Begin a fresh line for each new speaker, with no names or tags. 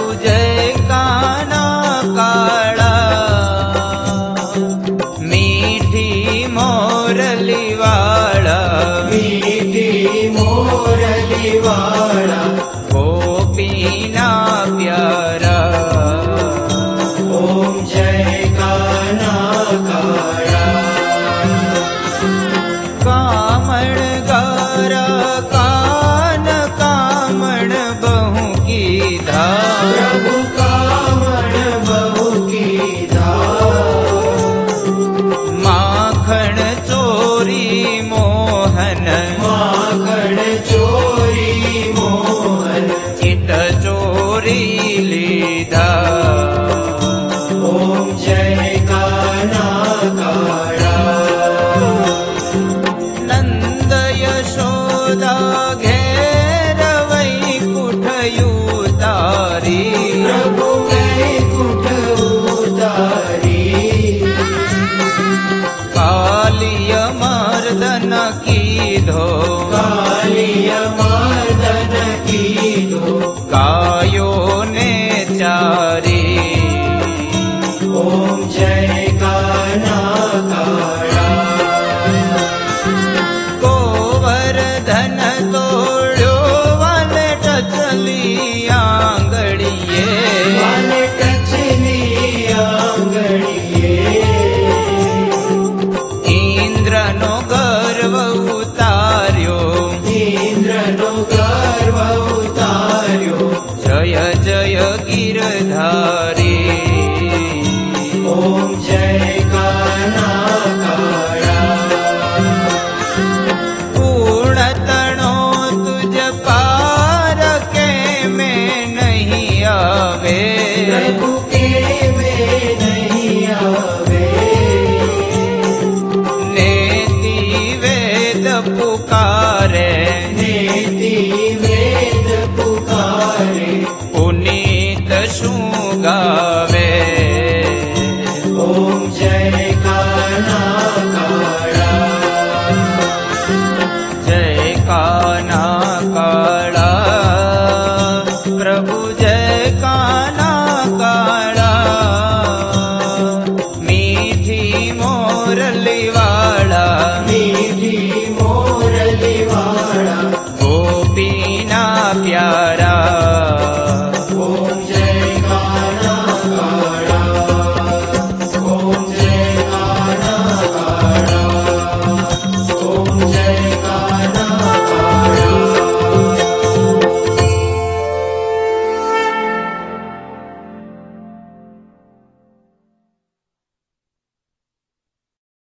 जय काना काला, मीठी मोरली वाला,
मीठी मोरली वाला,
गोपीना प्यारा।
ओम जय काना काला।
कामण गारा कान कामण बहु की धार,
प्रभु कामण बहु की धार।
माखण चोरी मोहन,
माखण चोरी मोहन,
चित चोरी लीधा।